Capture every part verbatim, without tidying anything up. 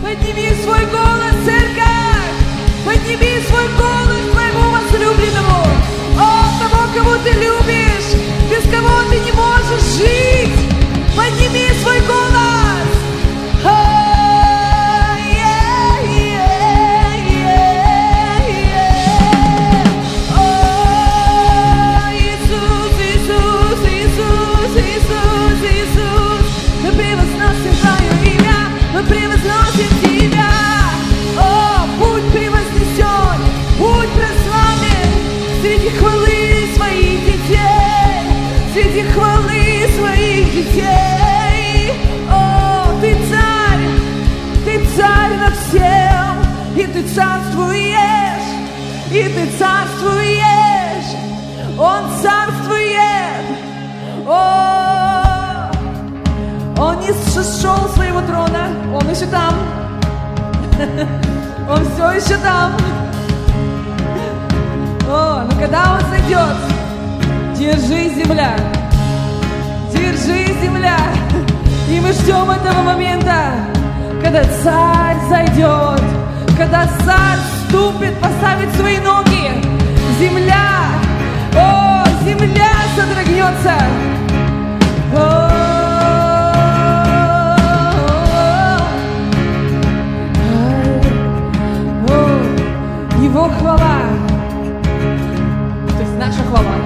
Подними свой голос, церковь! Подними свой голос твоему возлюбленному! О, того, кого ты любишь, без кого ты не можешь жить! Подними свой голос! О, yeah, yeah, yeah, yeah. О, Иисус, Иисус, Иисус, Иисус, Иисус! Мы превозносим Твое имя, мы превозносим Тебя! О, будь превознесен, будь прославлен среди хвалы своих детей, среди хвалы своих детей. О, ты царь, ты царь над всем, и ты царствуешь, и ты царствуешь, он царствует. О, он не сошел с своего трона, он еще там. Он все еще там. О, но когда он зайдет, держи, земля, держи, земля. И мы ждем этого момента, когда царь зайдет, когда царь вступит, поставит свои ноги. Земля, о, земля содрогнется. О, Его хвала, то есть наша хвала,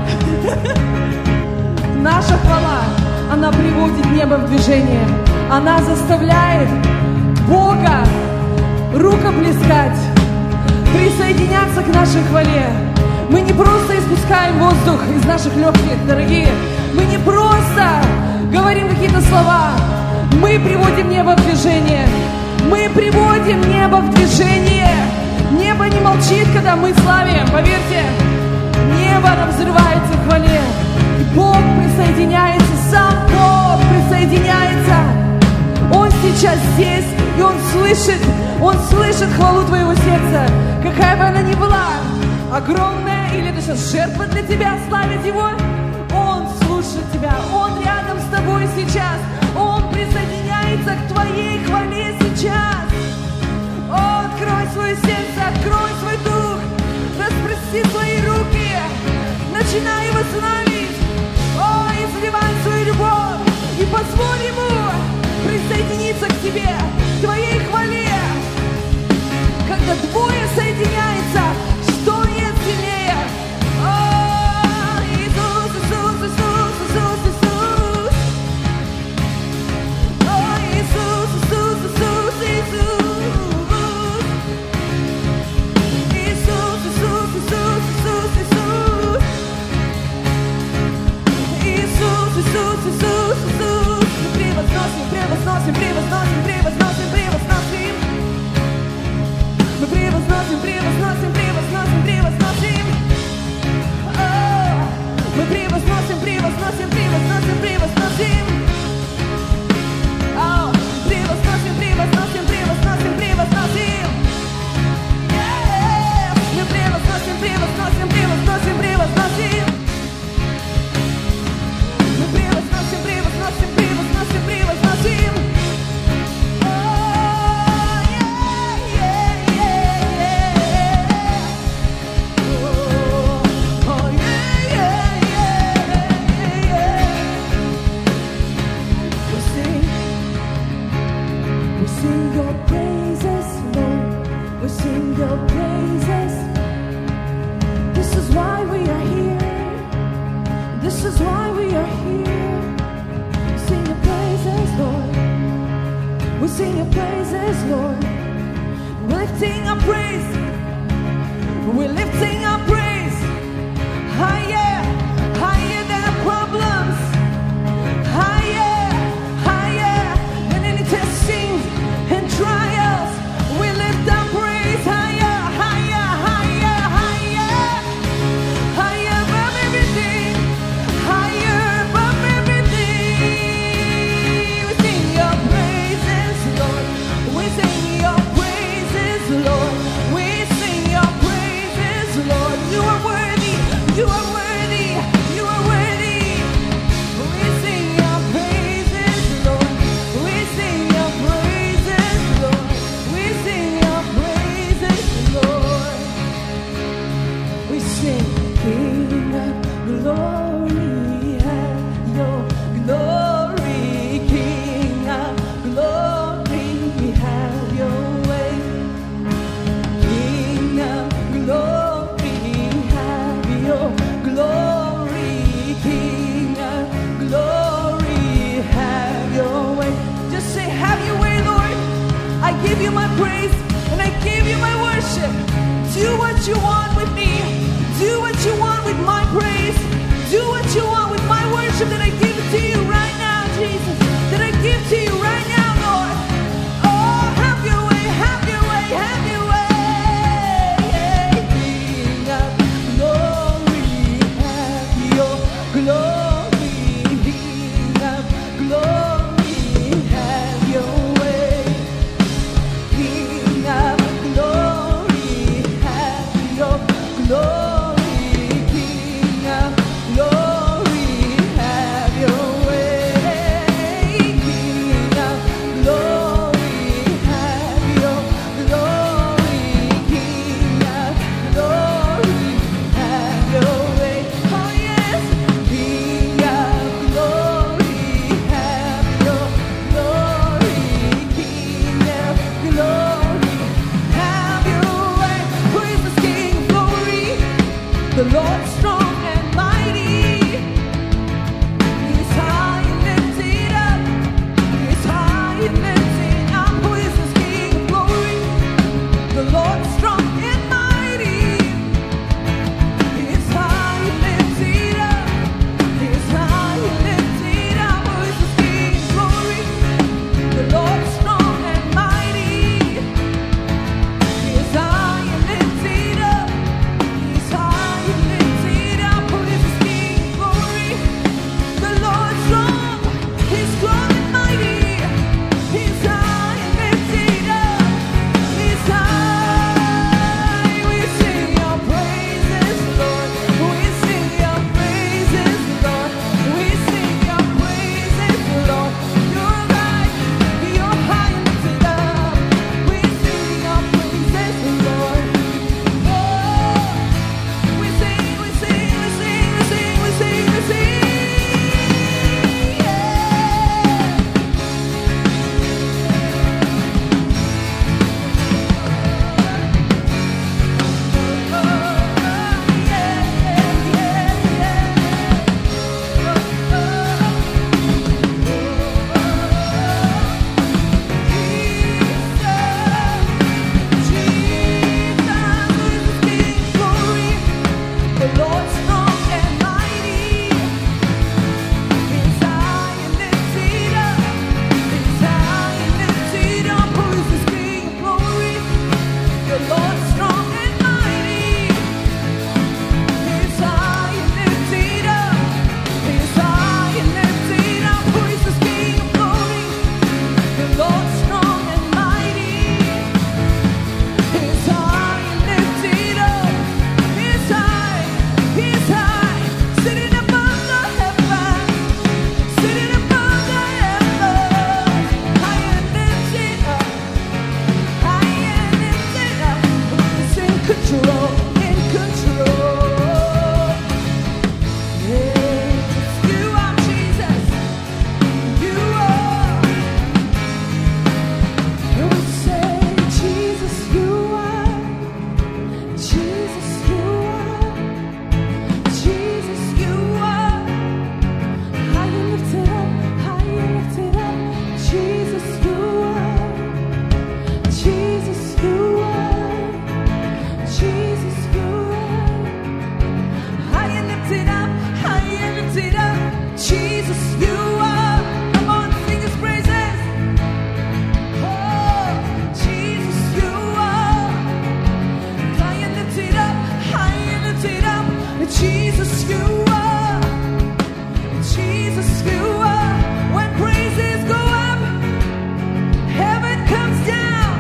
наша хвала, она приводит небо в движение, она заставляет Бога рукоплескать, присоединяться к нашей хвале. Мы не просто испускаем воздух из наших легких, дорогие, мы не просто говорим какие-то слова, мы приводим небо в движение, мы приводим небо в движение. Небо не молчит, когда мы славим, поверьте. Небо нам взрывается в хвале. И Бог присоединяется, сам Бог присоединяется. Он сейчас здесь, и Он слышит, Он слышит хвалу твоего сердца. Какая бы она ни была, огромная, или это сейчас жертва для тебя, славить Его. Он слушает тебя, Он рядом с тобой сейчас. Он присоединяется к твоей хвале сейчас. О, открой свое сердце, открой свой дух, распрости свои руки, начинай его славить. О, изливай свою любовь и позволь ему присоединиться к тебе, к твоей хвале. Когда двое соединяются, что нет сильнее? О, Иисус, Иисус, Иисус, Иисус, Иисус. О, Иисус, Иисус, Иисус, Иисус. Иисус, Иисус, Иисус, мы превозносим, превозносим, превозносим, превозносим, превозносим. Мы превозносим, превозносим, превозносим, превозносим. О, мы превозносим, превозносим, превозносим, превозносим. О, превозносим, превозносим, превозносим, превозносим. Yeah. Мы превозносим, превозносим, превозносим, превозносим. Превозносим, превозносим, превозносим, превозносим. Oh, yeah, yeah, yeah, yeah. Oh, oh, yeah, yeah, yeah, yeah. We sing, we sing your praises, Lord. We sing your praises. This is why we are here. This is why we are here. Sing your praises, Lord. We sing your praises, Lord. We're lifting our praise. We're lifting our praise higher, higher than our problems, higher, higher than any testings and trials. We lift our praise higher, higher, higher, higher, higher above everything. Higher above everything. We sing your praises, Lord. We sing your praises, Lord. We sing your praises, Lord. You are worthy. You are worthy. You are worthy. praise and I give you my worship. Do what you want with me. Do what you want with my praise. Do what you want with my worship that I give to you right now, Jesus. That I give to you right now, Lord. Oh, have your way, have your way, have your way. King of glory, have your glory. King of glory, have your way. King of glory, have your glory. King of glory, have your way. King of glory, have your glory. King of glory, have your way. Oh yes, King of glory, have your glory. King of glory, have your way. Who is this King of glory? The Lord strong and mighty. He's high and lifted up. He's high and lifted up. Who is this King of glory? The Lord strong and mighty. He's high and lifted up. He's high and lifted up. Who is this King of glory? The Lord strong and mighty. He's high and lifted up. He's high and lifted up. Who is this King of glory? The Lord strong. He's strong and mighty. He's high and lifted up. He's high. We sing your praises, Lord. We sing your praises, Lord. We sing your praises, Lord. You're high. You're high and lifted up. We sing your praises, Lord. Oh, we sing, we sing, we sing, we sing, we sing, we sing. Yeah. The Lord strong and mighty. He's high and lifted up. He's high and lifted up. Who is this King of glory? The Lord strong and mighty. He's high and lifted up. He's high and lifted up. Who is this King of glory? The Lord strong and mighty. He's high and lifted up. He's high. He's high. Sitting above the heavens. Sitting above the heavens. High and lifted up. High and lifted up. He's in control. In control. Yes, you are Jesus. You are. And we say, Jesus, you are. Jesus, you are. Jesus, you are. High and lifted up. High and lifted up. Jesus, you are. Jesus, you are. Jesus, you are. High and lifted up. High and lifted up. Jesus, you are. Come on, sing his praises. Oh, Jesus, you are. High and lifted up. High and lifted up. Jesus, you are. Jesus, you are. When praises go up, heaven comes down.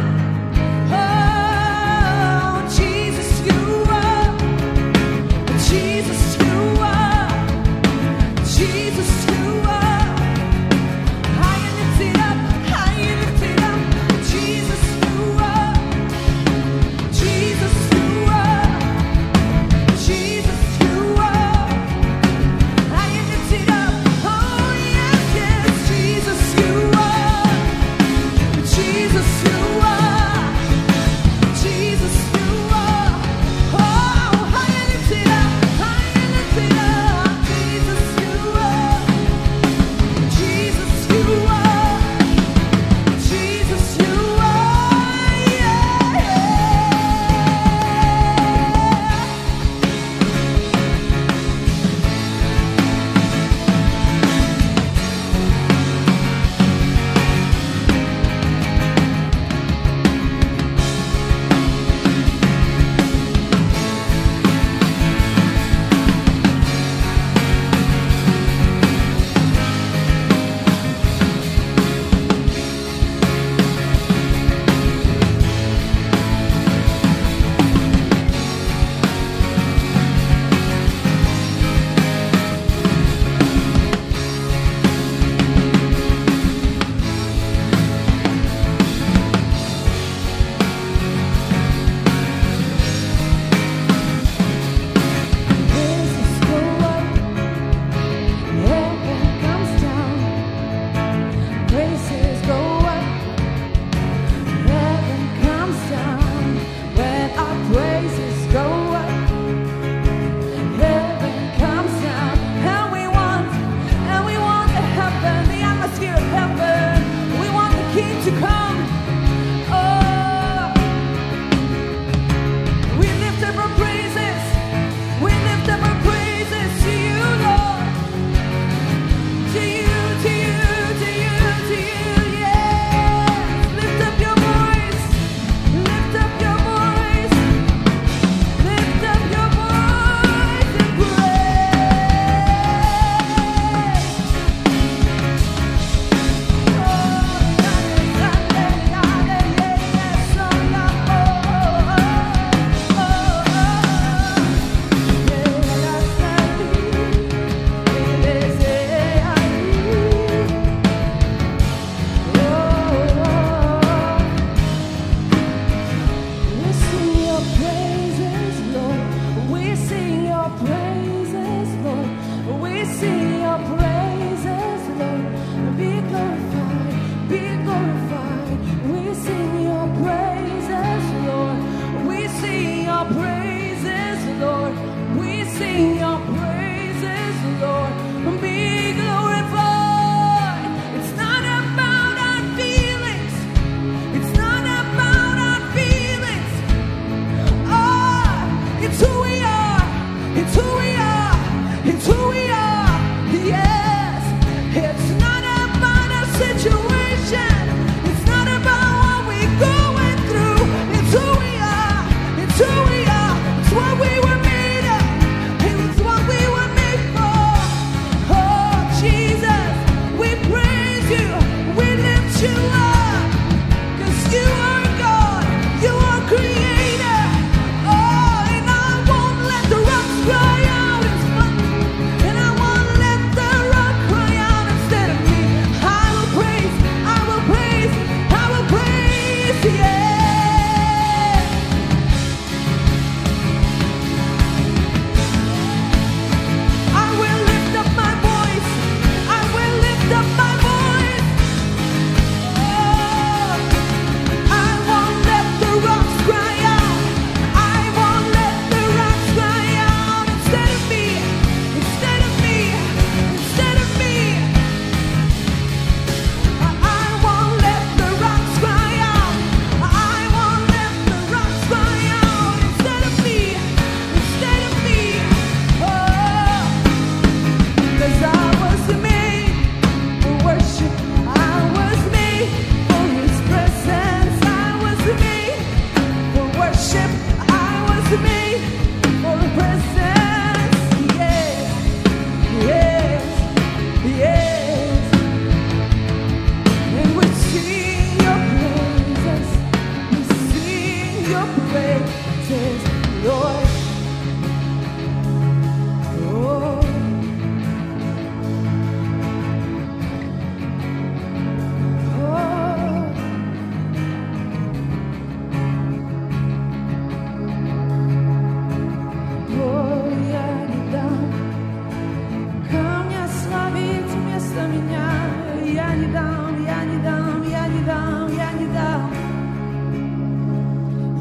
Oh, Jesus, you are. Jesus, you are. Jesus, you are. High and lifted up. High and lifted up. Jesus, you are. Jesus, you are. Jesus, you are. High and lifted up. Oh yes, yes. Jesus, you are. Jesus, you are. Jesus, you are. Oh, high and lifted up. High and lifted up. Jesus, you are. Jesus, you are. Jesus, you are.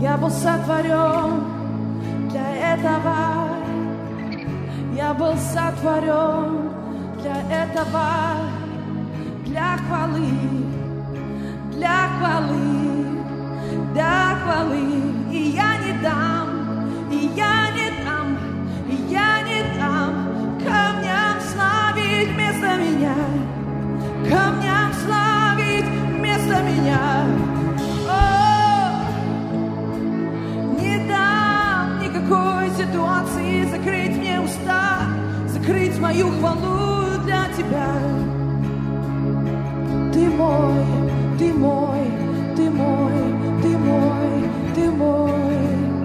Я был сотворен для этого. Я был сотворен для этого, для хвалы, для хвалы, для хвалы. И я не дам, и я не дам, и я не дам камням славить вместо меня, камням славить вместо меня. Ситуации закрыть мне уста, закрыть мою хвалу для Тебя. Ты мой, Ты мой, Ты мой, Ты мой, Ты мой.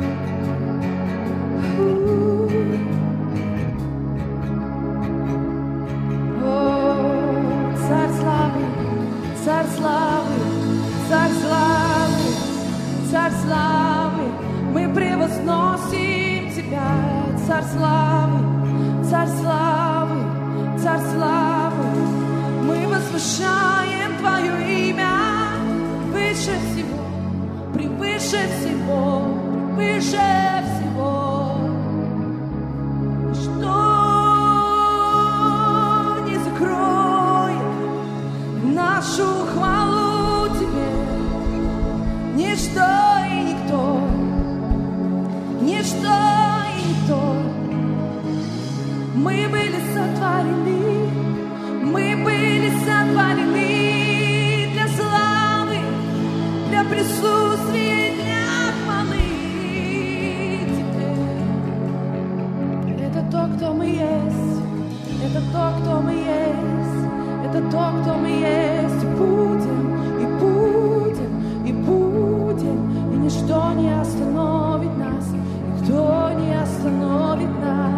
О, Царь славы, Царь славы, Царь славы, Царь славы, мы превозносим Тебя, Царь славы, Царь славы, Царь славы, мы возвышаем Твое имя выше всего, превыше всего, превыше всего. Что не закроет нашу хвалу Тебе, ничто и никто, ничто. Мы были сотворены, мы были сотворены для славы, для присутствия, для хвалы Тебе. Это то, кто мы есть, это то, кто мы есть, это то, кто мы есть. И будем, и будем, и будем, и ничто не остановит нас, никто не остановит нас.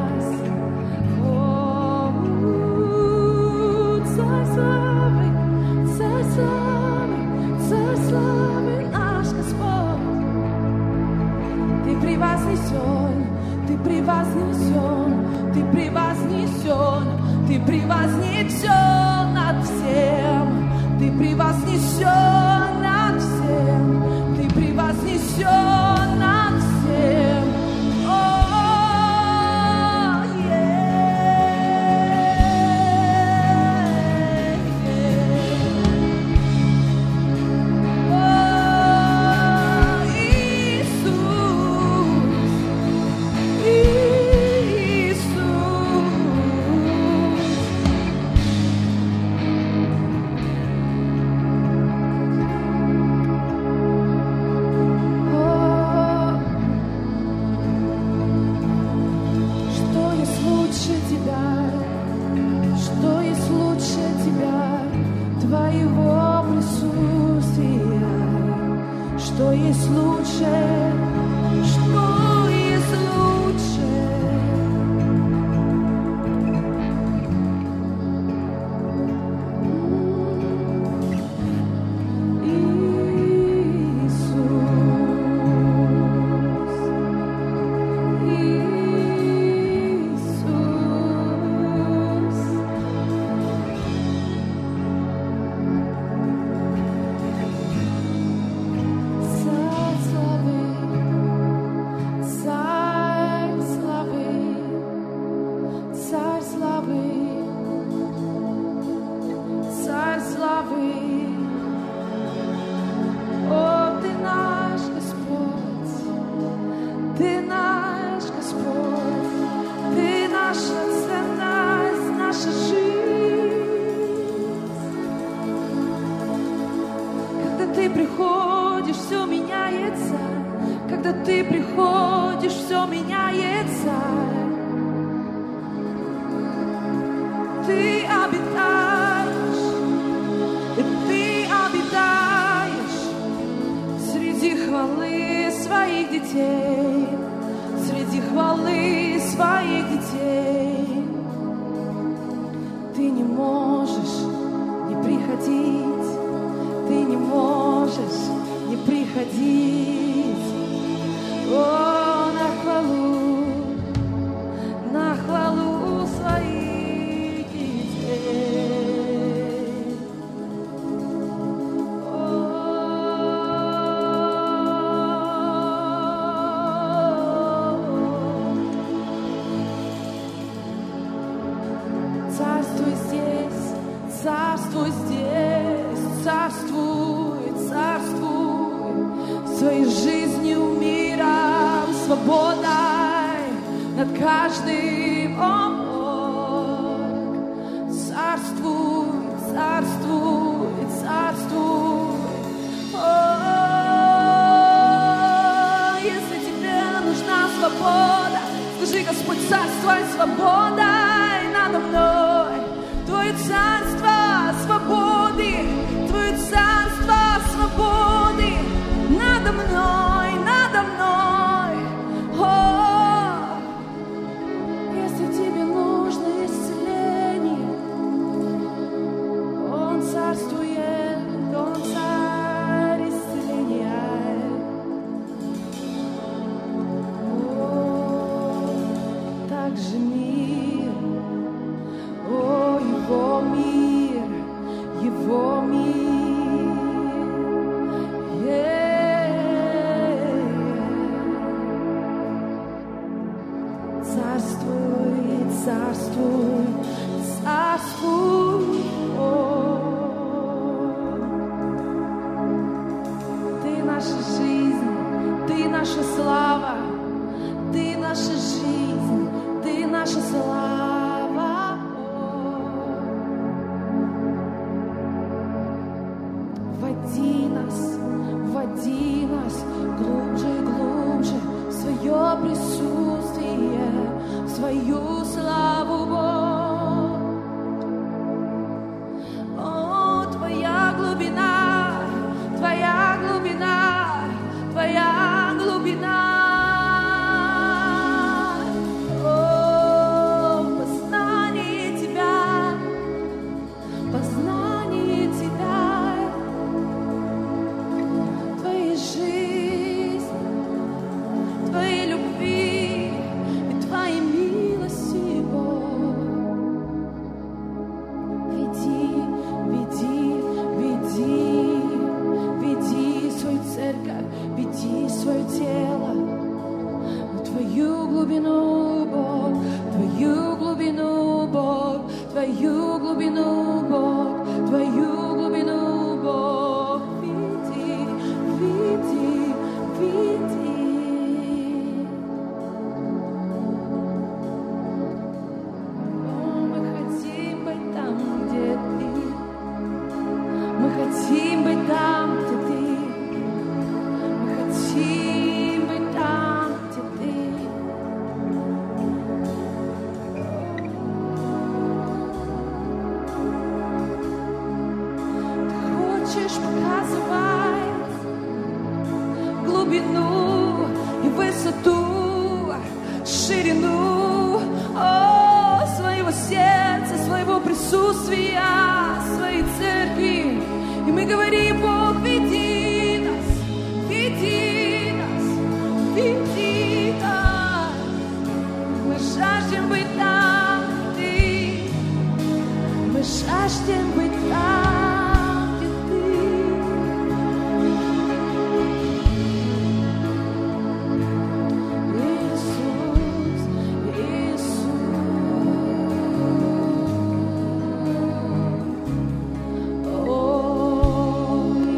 Царь славы, Царь славы, Царь славы, наш Господь. Ты превознесен, Ты превознесен, Ты превознесен, Ты превознесен над всем, Ты превознесен над всем, Ты превознесен над всем. Что есть лучше, что есть лучше? Ты приходишь, все меняется. Ты обитаешь, и ты обитаешь среди хвалы своих детей, среди хвалы своих детей. Ты не можешь не приходить, ты не можешь не приходить. О, на хвалу, на хвалу своих детей. О, Твоей жизнью, миром, свободой над каждым, о Бог. Царствуй, царствуй, царствуй. О, если тебе нужна свобода, скажи: Господь, царствуй свободой надо мной. Твое царство свободы, Твое царство свободы надо мной, надо мной. О, если тебе нужно исцеление, Он царствует, Он царь исцеления. О, также мир, о, Его мир, Его мир. Царствуй, царствуй, о. Ты наша жизнь, Ты наша слава, Ты наша жизнь, Ты наша слава, о. Вводи нас, вводи нас глубже и глубже в свое присутствие, в свою славу, Бог. О, Твоя глубина, Твоя глубина, Твоя глубина. О, познание Тебя, познание Тебя, Твоей жизни, Твоей любви и Твоей милости, Бог. Веди, веди, веди, веди свою церковь, веди свое тело в Твою глубину, Бог, Твою глубину, Бог, Твою глубину, Бог, Твою глубину, Бог. Веди, веди, веди. Мы хотим быть там, где Ты. Мы хотим быть там, где Ты. Ты хочешь показывать глубину и высоту, ширину, о, своего сердца, своего присутствия, своей церкви. И мы говорим: Бог, веди нас, веди нас, веди нас. Мы жаждем быть там, где Ты. Мы жаждем быть там, где Ты. Иисус, Иисус. О,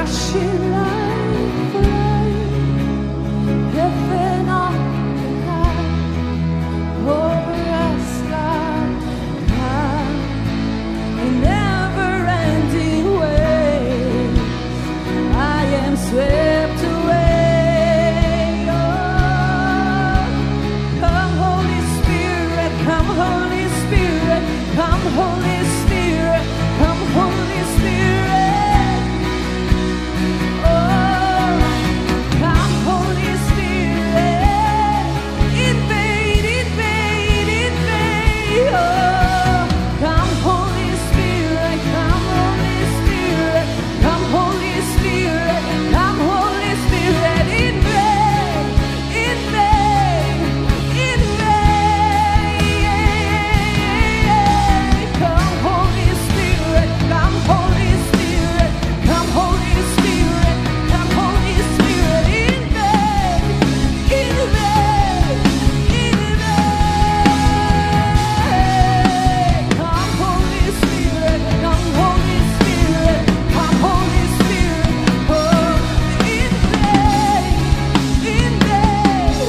rushing like flame, heaven on high, over us like God, in never-ending ways, I am swept away. Oh, come Holy Spirit, come Holy Spirit, come Holy Spirit, come Holy Spirit. Oh, come Holy Spirit, invade, invade, invade. Oh, come Holy Spirit, come Holy Spirit, come Holy Spirit, come Holy Spirit, invade, invade, invade. Come Holy Spirit, come Holy Spirit, come Holy Spirit, come Holy Spirit, invade, invade, invade. Come Holy Spirit, come Holy Spirit, come Holy Spirit, oh, invade, invade,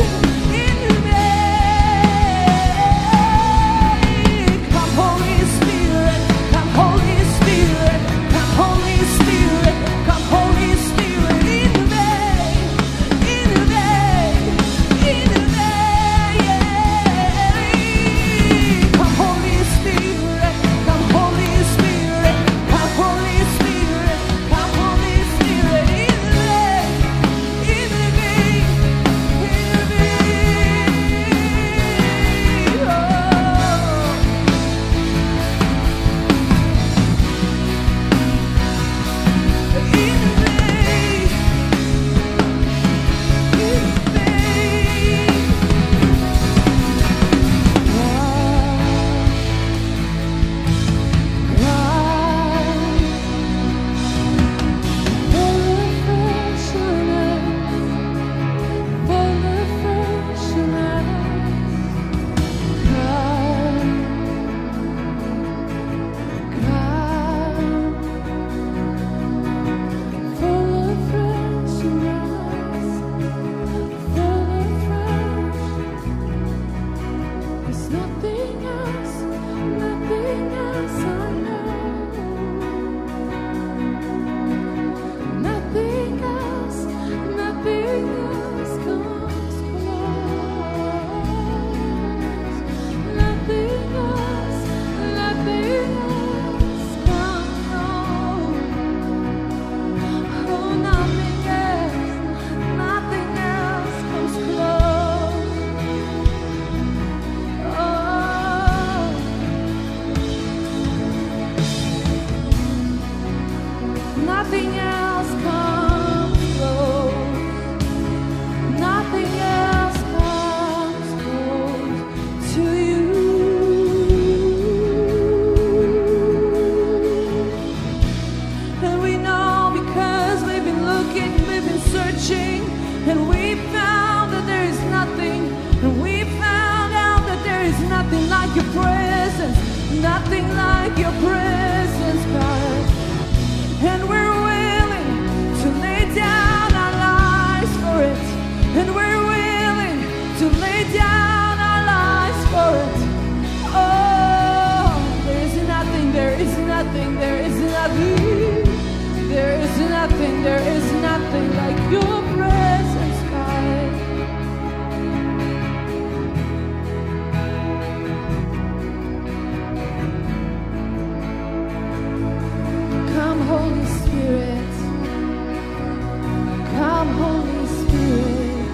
invade. Come Holy Spirit, come Holy Spirit, come Holy Spirit, come Holy Spirit, invade, invade, invade. Come Holy Spirit, come Holy Spirit, come Holy Spirit, come Holy Spirit, invade, invade, invade. Oh. There's nothing else, nothing else I know. Nothing else, nothing else comes close. Nothing else, nothing else comes close. Oh, nothing else, nothing else comes close. Oh, nothing else comes close. Nothing else comes close to you. And we know because we've been looking, we've been searching, and we found that there is nothing. And we found out that there is nothing like your presence, nothing like your presence, God. And we're willing to lay down our lives for it. And we're willing to lay down our lives for it. Oh, there is nothing, there is nothing, there is nothing. There is nothing, there is nothing like your presence, God. Come Holy Spirit, come Holy Spirit,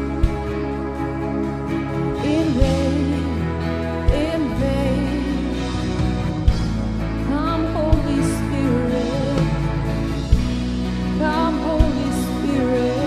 invade, invade. Come Holy Spirit, come Holy Spirit.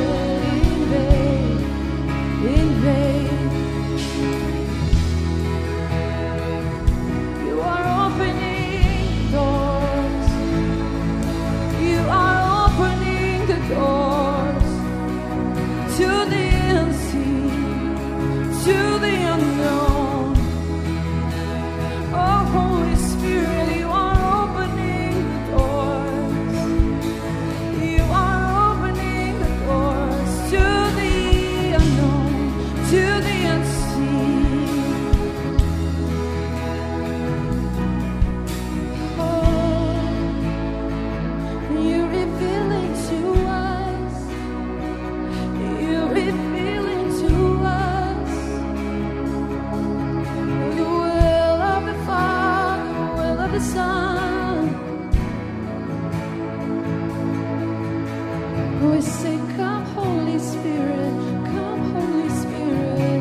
the sun. We say, come Holy Spirit, come Holy Spirit.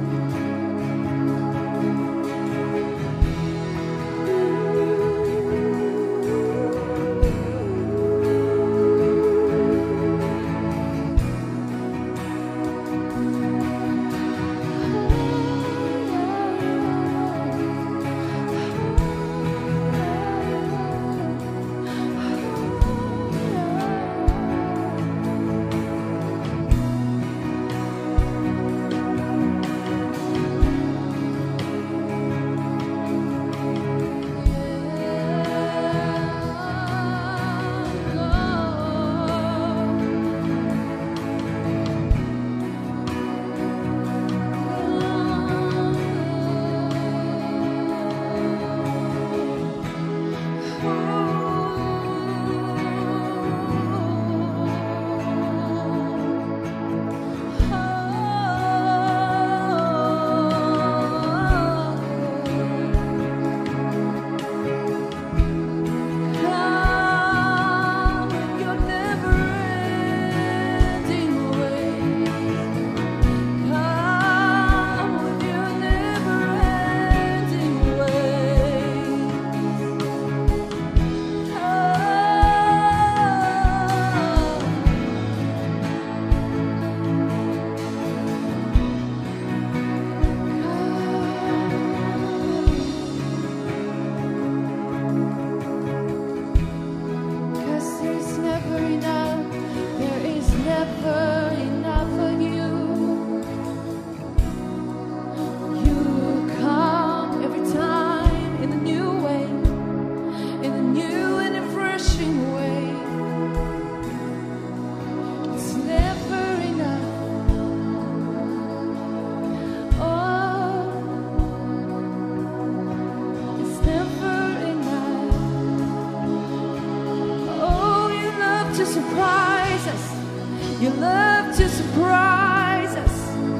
You love to surprise us.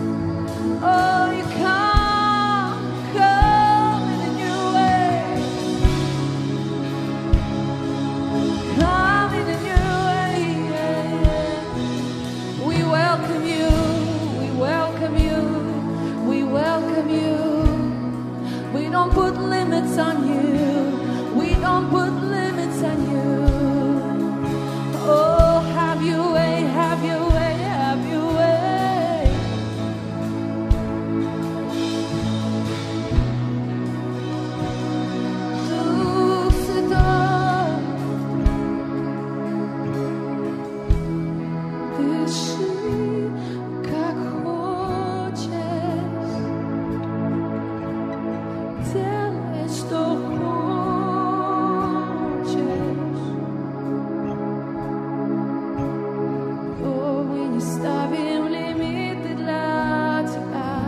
Oh, you come, come in a new way. Come in a new way. Yeah, yeah. We welcome you. We welcome you. We welcome you. We don't put limits on you. We don't put limits on you. Oh, have your way, have your way, have your way. Дух Святой, дыши, как хочешь, делай, что хочешь. Ставим лимиты для тебя.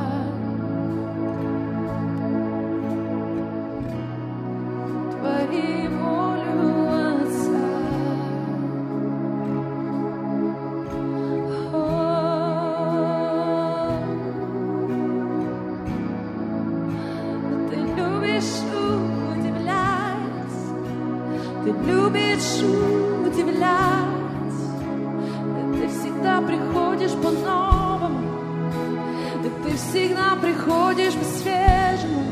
Твори волю Отца. Ты любишь удивлять. Ты любишь удивлять. Ты всегда приходишь по-новому, да ты всегда приходишь по-свежему,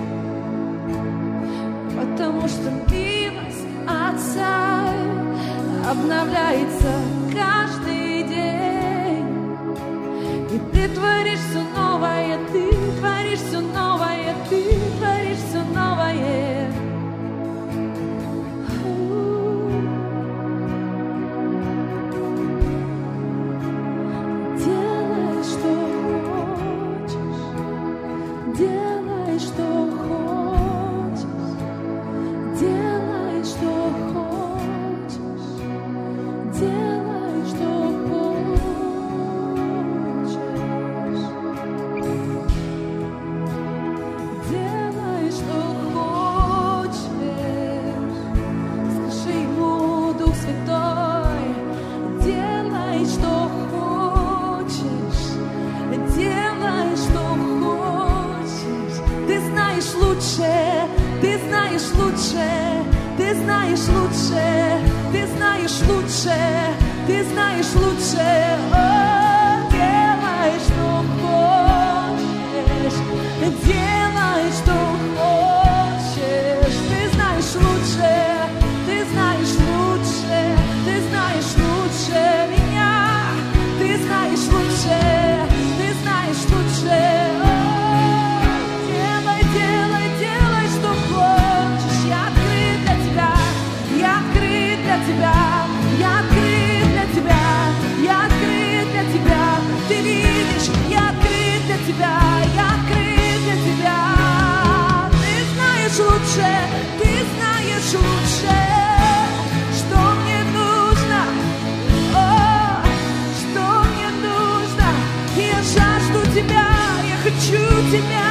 потому что милость Отца обновляется каждый день, и ты творишь все новое, ты творишь все новое, ты творишь все новое. Делай, что хочешь, делай, что хочешь, делай, что хочешь, делай. Ты знаешь лучше, ты знаешь лучше, ты знаешь лучше. О, делай, что хочешь, делай, что хочешь. Ты знаешь лучше, ты знаешь лучше, ты знаешь лучше меня. Ты знаешь лучше, ты знаешь лучше. О, делай, делай, делай, что хочешь. Я открыт для тебя, я открыт для тебя, я открыт для тебя, я открыт для тебя. Ты видишь, я открыт для тебя, я открыт для тебя. Ты знаешь лучше, ты знаешь лучше, что мне нужно, о, что мне нужно. Я жажду тебя, я хочу тебя.